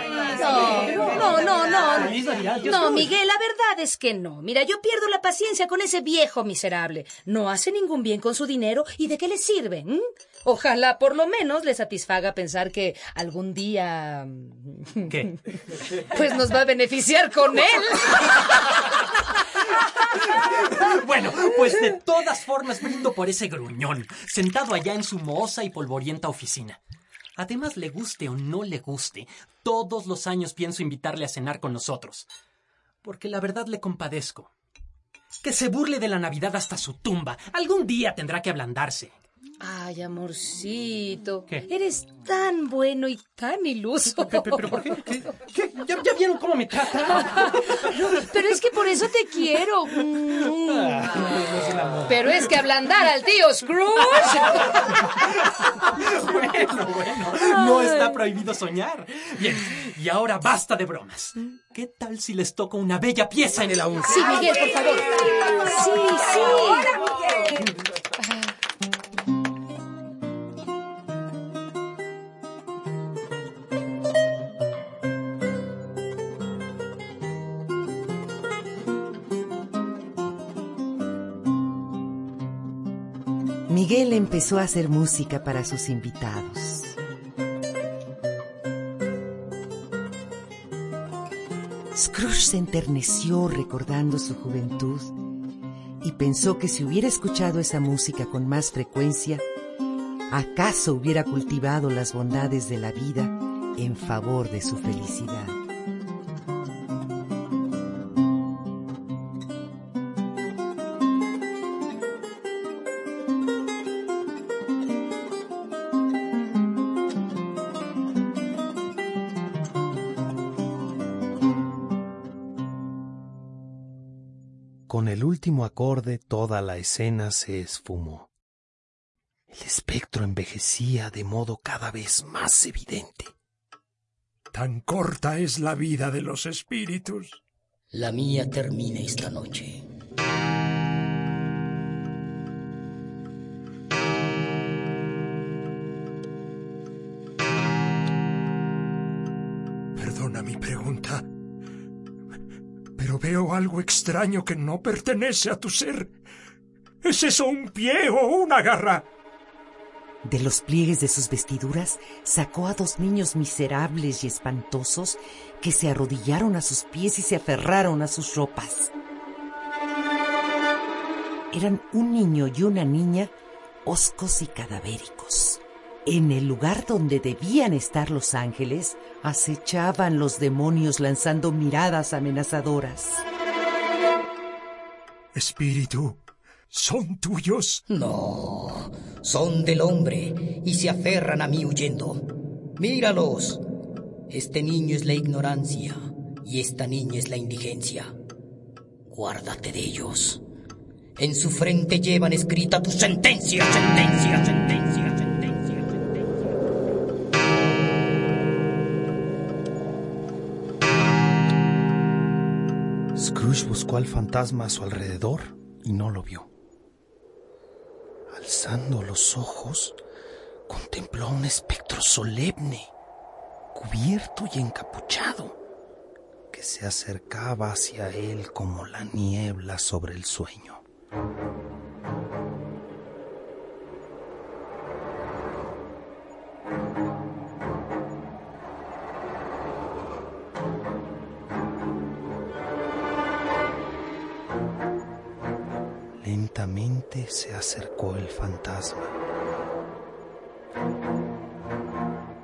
Feliz Navidad, tío No, Scrooge. Miguel, la verdad es que no. Mira, yo pierdo la paciencia con ese viejo miserable. No hace ningún bien con su dinero. ¿Y de qué le sirve? Ojalá por lo menos le satisfaga pensar que algún día... ¿Qué? Pues nos va a beneficiar con él. Bueno, pues de todas formas brindo por ese gruñón, sentado allá en su mohosa y polvorienta oficina. Además, le guste o no le guste, todos los años pienso invitarle a cenar con nosotros. Porque la verdad le compadezco. Que se burle de la Navidad hasta su tumba. Algún día tendrá que ablandarse. Ay, amorcito. ¿Qué? Eres tan bueno y tan iluso. ¿Pero por qué? ¿Qué? ¿Ya vieron cómo me trata? Pero es que por eso te quiero. Pero es que ablandar al tío Scrooge. Bueno. No está prohibido soñar. Bien, y ahora basta de bromas. ¿Qué tal si les toco una bella pieza en el aún? Sí, Miguel, por favor. Sí. Ahora, Miguel. Miguel empezó a hacer música para sus invitados. Scrooge se enterneció recordando su juventud y pensó que si hubiera escuchado esa música con más frecuencia, acaso hubiera cultivado las bondades de la vida en favor de su felicidad. Con el último acorde toda la escena se esfumó. El espectro envejecía de modo cada vez más evidente. Tan corta es la vida de los espíritus. La mía termina esta noche. Perdona mi pregunta, pero veo algo extraño que no pertenece a tu ser. ¿Es eso un pie o una garra? De los pliegues de sus vestiduras sacó a dos niños miserables y espantosos que se arrodillaron a sus pies y se aferraron a sus ropas. Eran un niño y una niña hoscos y cadavéricos. En el lugar donde debían estar los ángeles, acechaban los demonios lanzando miradas amenazadoras. Espíritu, ¿son tuyos? No, son del hombre y se aferran a mí huyendo. Míralos. Este niño es la ignorancia y esta niña es la indigencia. Guárdate de ellos. En su frente llevan escrita tu sentencia, sentencia, sentencia, sentencia. Scrooge buscó al fantasma a su alrededor y no lo vio. Alzando los ojos, contempló a un espectro solemne, cubierto y encapuchado, que se acercaba hacia él como la niebla sobre el sueño. Lentamente se acercó el fantasma.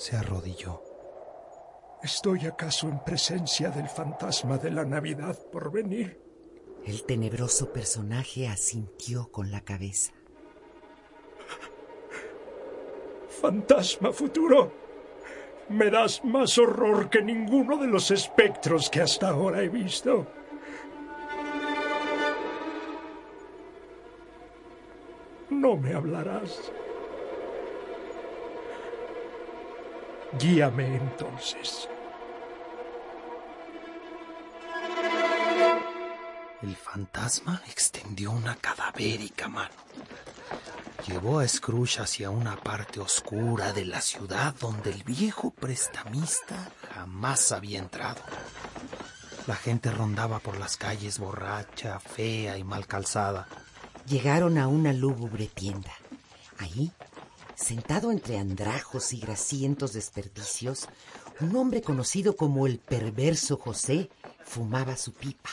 se arrodilló. ¿Estoy acaso en presencia del fantasma de la Navidad por venir? El tenebroso personaje asintió con la cabeza. Fantasma futuro, me das más horror que ninguno de los espectros que hasta ahora he visto. No me hablarás. Guíame entonces. El fantasma extendió una cadavérica mano. Llevó a Scrooge hacia una parte oscura de la ciudad donde el viejo prestamista jamás había entrado. La gente rondaba por las calles borracha, fea y mal calzada. Llegaron a una lúgubre tienda. Ahí, sentado entre andrajos y grasientos desperdicios, un hombre conocido como el perverso José fumaba su pipa.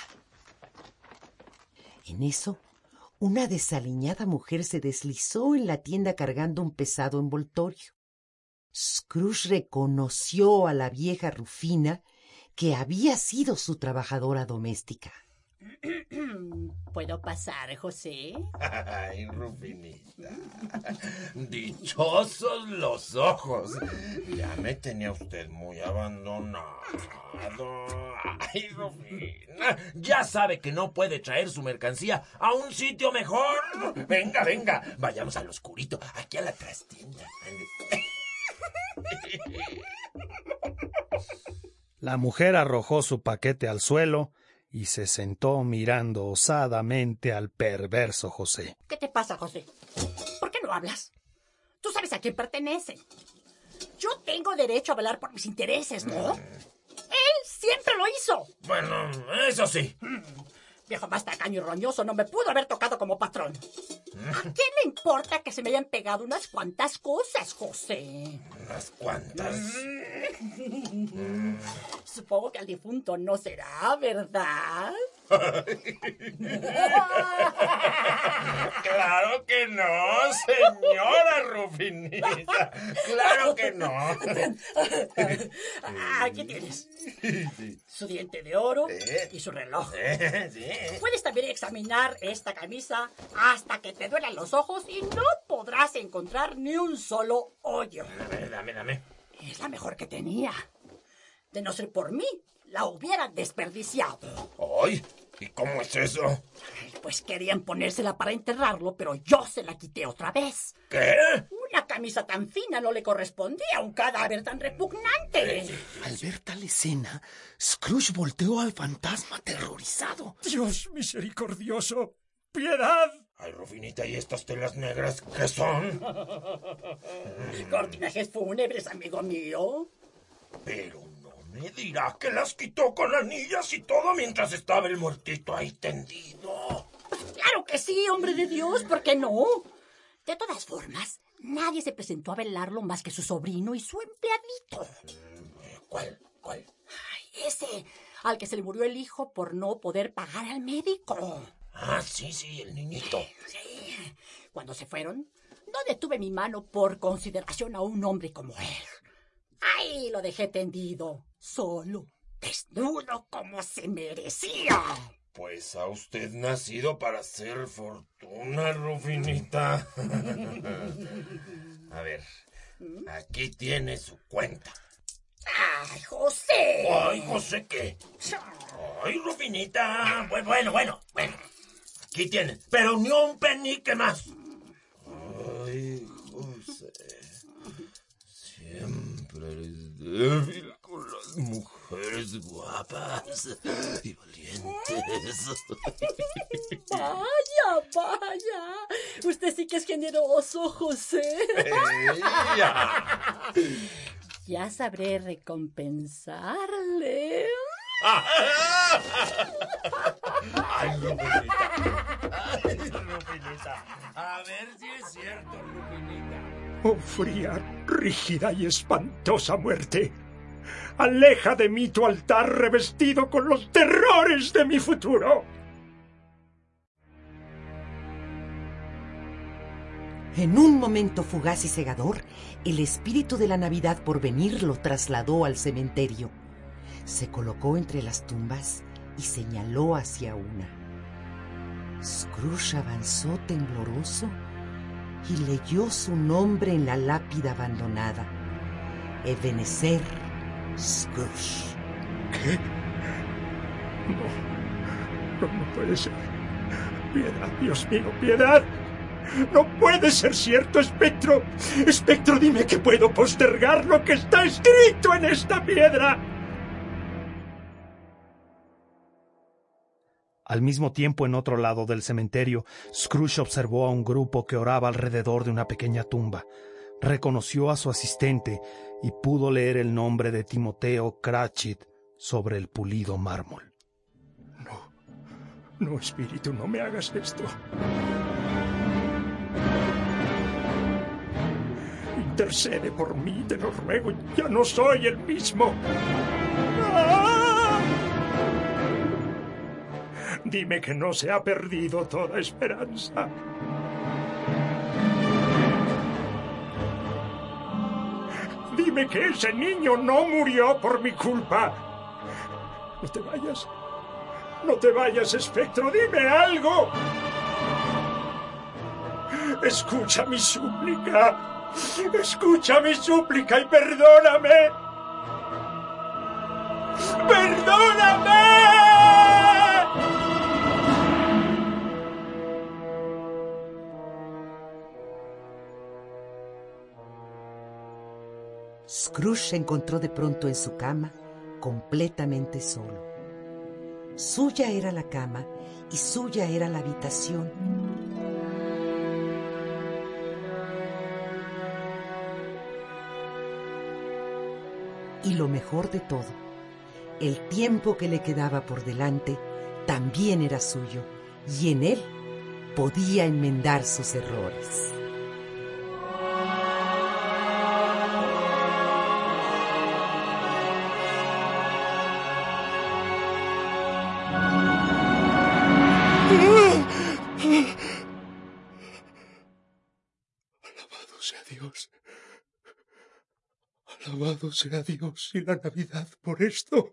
En eso, una desaliñada mujer se deslizó en la tienda cargando un pesado envoltorio. Scrooge reconoció a la vieja Rufina, que había sido su trabajadora doméstica. ¿Puedo pasar, José? Ay, Rufinita. Dichosos los ojos. Ya me tenía usted muy abandonado. Ay, Rufina. Ya sabe que no puede traer su mercancía a un sitio mejor. Venga, venga. Vayamos al oscurito, aquí a la trastienda. La mujer arrojó su paquete al suelo y se sentó mirando osadamente al perverso José. ¿Qué te pasa, José? ¿Por qué no hablas? Tú sabes a quién pertenece. Yo tengo derecho a hablar por mis intereses, ¿no? Él siempre lo hizo. Bueno, eso sí. Viejo más tacaño y roñoso, no me pudo haber tocado como patrón. ¿A quién le importa que se me hayan pegado unas cuantas cosas, José? ¿Unas cuantas? Supongo que al difunto no será, ¿verdad? Claro que no, señora Rufinita. Claro que no. Aquí tienes su diente de oro y su reloj. Sí. Puedes también examinar esta camisa hasta que te duelan los ojos y no podrás encontrar ni un solo hoyo. Dame. Es la mejor que tenía. De no ser por mí, la hubieran desperdiciado. ¡Ay! ¿Y cómo es eso? Pues querían ponérsela para enterrarlo, pero yo se la quité otra vez. ¿Qué? Una camisa tan fina no le correspondía a un cadáver tan repugnante. Al ver tal escena, Scrooge volteó al fantasma aterrorizado. ¡Dios misericordioso! ¡Piedad! Ay, Rufinita, ¿y estas telas negras qué son? Cortinajes fúnebres, amigo mío. Pero no me dirá que las quitó con anillas y todo mientras estaba el muertito ahí tendido. Claro que sí, hombre de Dios, ¿por qué no? De todas formas, nadie se presentó a velarlo más que su sobrino y su empleadito. ¿Cuál? Ay, ese, al que se le murió el hijo por no poder pagar al médico. Ah, sí, el niñito. Sí. Cuando se fueron, no detuve mi mano por consideración a un hombre como él. Ahí lo dejé tendido, solo, desnudo como se merecía. Pues ha usted nacido para hacer fortuna, Rufinita. A ver, aquí tiene su cuenta. ¡Ay, José! ¡Ay, José qué! ¡Ay, Rufinita! Bueno. Aquí tiene, pero ni un penique más. Ay, José. Siempre eres débil con las mujeres guapas y valientes. Vaya. Usted sí que es generoso, José. Ya sabré recompensarle. Ay, Rufinita. A ver si es cierto, Rufinita. Oh, fría, rígida y espantosa muerte. Aleja de mí tu altar revestido con los terrores de mi futuro. En un momento fugaz y cegador, el espíritu de la Navidad por venir lo trasladó al cementerio. Se colocó entre las tumbas y señaló hacia una. Scrooge avanzó tembloroso y leyó su nombre en la lápida abandonada. Ebenezer Scrooge. ¿Qué? No puede ser. Piedad, Dios mío, piedad. No puede ser cierto, espectro. Espectro, dime que puedo postergar lo que está escrito en esta piedra. Al mismo tiempo, en otro lado del cementerio, Scrooge observó a un grupo que oraba alrededor de una pequeña tumba. Reconoció a su asistente y pudo leer el nombre de Timoteo Cratchit sobre el pulido mármol. No, espíritu, no me hagas esto. Intercede por mí, te lo ruego. Ya no soy el mismo. ¡Ah! Dime que no se ha perdido toda esperanza. Dime que ese niño no murió por mi culpa. No te vayas. No te vayas, espectro. Dime algo. Escucha mi súplica. Escucha mi súplica y perdóname. ¡Perdóname! Scrooge se encontró de pronto en su cama, completamente solo. Suya era la cama y suya era la habitación. Y lo mejor de todo, el tiempo que le quedaba por delante también era suyo, y en él podía enmendar sus errores. Alabado sea Dios. Alabado sea Dios y la Navidad por esto.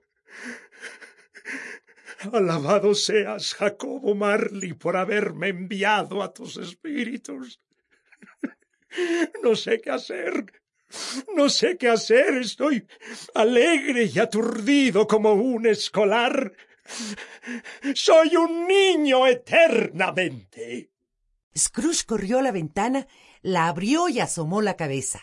Alabado seas, Jacobo Marley, por haberme enviado a tus espíritus. No sé qué hacer. No sé qué hacer. Estoy alegre y aturdido como un escolar. Soy un niño eternamente. Scrooge corrió a la ventana, la abrió y asomó la cabeza.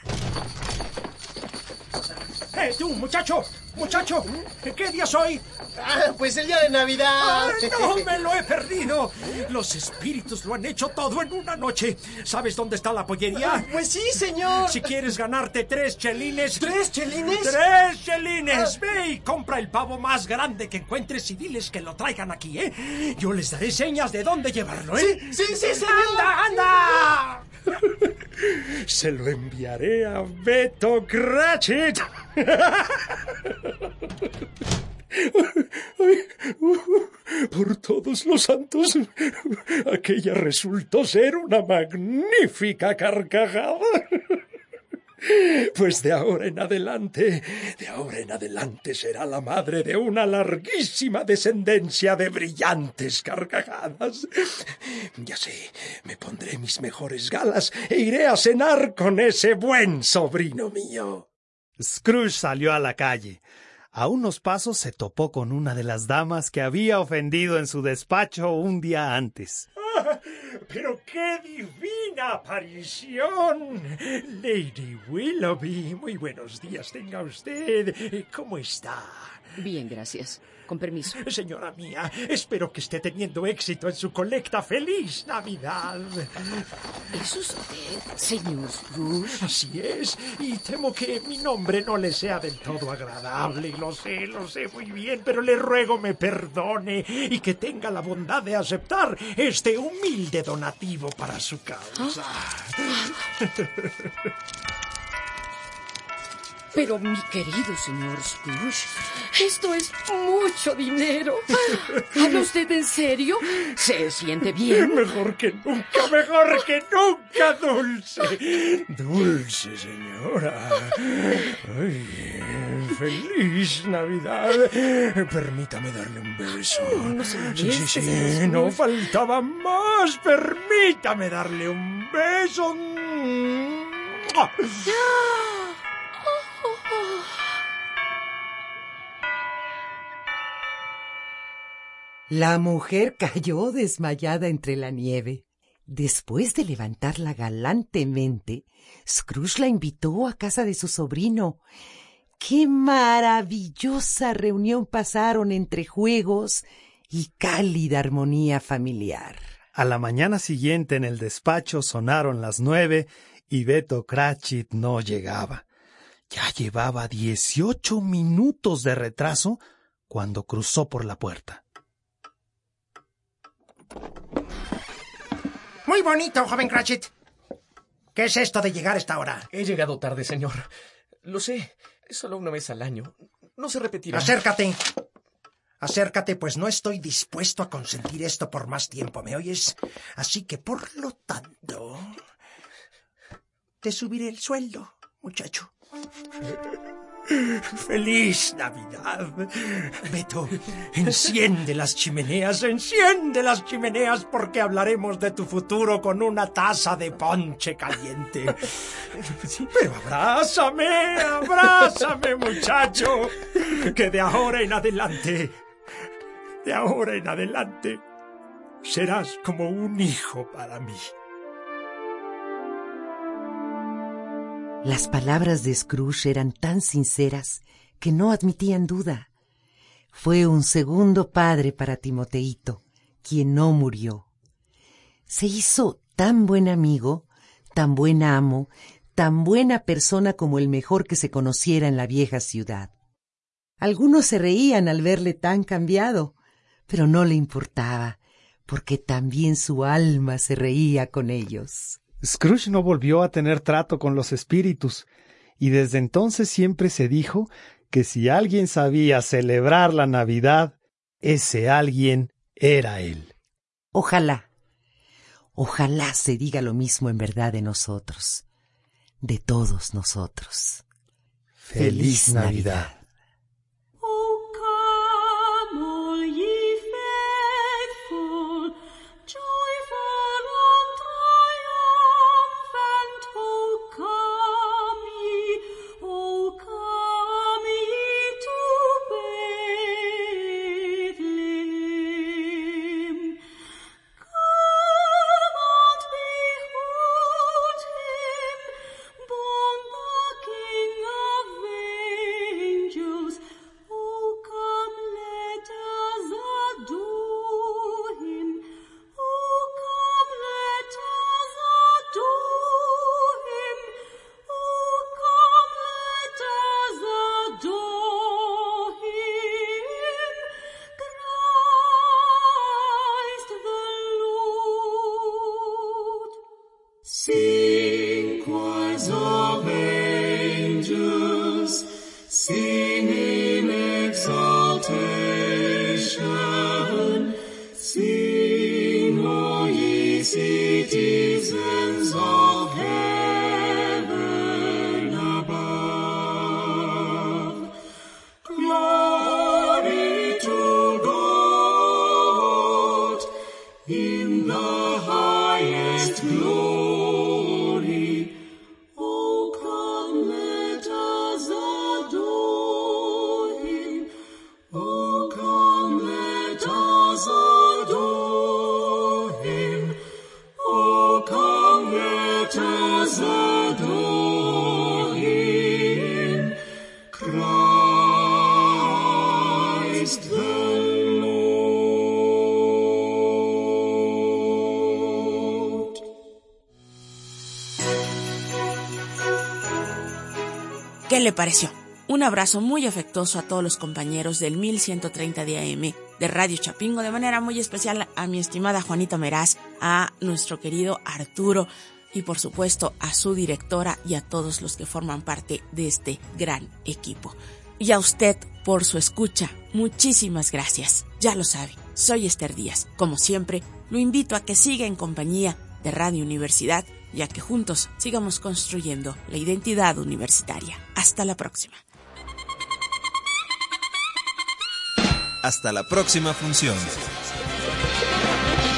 Tú, muchacho, ¿qué día soy? Pues el día de Navidad. ¡No me lo he perdido! Los espíritus lo han hecho todo en una noche. ¿Sabes dónde está la pollería? Pues sí, señor. Si quieres ganarte 3 chelines... ¿3 chelines? 3 chelines. Ve y compra el pavo más grande que encuentres y diles que lo traigan aquí, ¿eh? Yo les daré señas de dónde llevarlo, ¿eh? Sí, señor. ¡Anda! Se lo enviaré a Beto Cratchit. Por todos los santos, aquella resultó ser una magnífica carcajada. Pues de ahora en adelante será la madre de una larguísima descendencia de brillantes carcajadas. Ya sé, me pondré mis mejores galas e iré a cenar con ese buen sobrino mío. Scrooge salió a la calle. A unos pasos se topó con una de las damas que había ofendido en su despacho un día antes. ¡Pero qué divina aparición! Lady Willoughby, muy buenos días tenga usted. ¿Cómo está? Bien, gracias. Con permiso. Señora mía, espero que esté teniendo éxito en su colecta. ¡Feliz Navidad! ¿Es usted, señor Scrooge? Así es, y temo que mi nombre no le sea del todo agradable. Lo sé muy bien, pero le ruego me perdone y que tenga la bondad de aceptar este humilde donativo para su causa. Pero, mi querido señor Scrooge, esto es mucho dinero. ¿Habla usted en serio? ¿Se siente bien? Mejor que nunca, Dulce. Dulce, señora. Ay, feliz Navidad. Permítame darle un beso. No se moleste, Sí, no faltaba más. Permítame darle un beso. La mujer cayó desmayada entre la nieve. Después de levantarla galantemente, Scrooge la invitó a casa de su sobrino. ¡Qué maravillosa reunión pasaron entre juegos y cálida armonía familiar! A la mañana siguiente en el despacho sonaron las 9 y Beto Cratchit no llegaba. Ya llevaba 18 minutos de retraso cuando cruzó por la puerta. Muy bonito, joven Cratchit. ¿Qué es esto de llegar a esta hora? He llegado tarde, señor. Lo sé, es solo una vez al año. No se repetirá. Acércate. Acércate, pues no estoy dispuesto a consentir esto por más tiempo, ¿me oyes? Así que, por lo tanto, te subiré el sueldo, muchacho. ¡Feliz Navidad! Beto, enciende las chimeneas, porque hablaremos de tu futuro con una taza de ponche caliente. Pero abrázame, muchacho, que de ahora en adelante, serás como un hijo para mí. Las palabras de Scrooge eran tan sinceras que no admitían duda. Fue un segundo padre para Timoteito, quien no murió. Se hizo tan buen amigo, tan buen amo, tan buena persona como el mejor que se conociera en la vieja ciudad. Algunos se reían al verle tan cambiado, pero no le importaba, porque también su alma se reía con ellos. Scrooge no volvió a tener trato con los espíritus, y desde entonces siempre se dijo que si alguien sabía celebrar la Navidad, ese alguien era él. Ojalá se diga lo mismo en verdad de nosotros, de todos nosotros. ¡Feliz Navidad! Sing, choirs of angels, sing in exaltation, sing, O ye citizens of heaven above. Glory to God in the highest glory. ¿Qué le pareció? Un abrazo muy afectuoso a todos los compañeros del 1130 de AM de Radio Chapingo, de manera muy especial a mi estimada Juanita Meraz, a nuestro querido Arturo. y por supuesto a su directora y a todos los que forman parte de este gran equipo. Y a usted por su escucha, muchísimas gracias. Ya lo sabe, soy Esther Díaz. Como siempre, lo invito a que siga en compañía de Radio Universidad, ya que juntos sigamos construyendo la identidad universitaria. Hasta la próxima. Hasta la próxima función.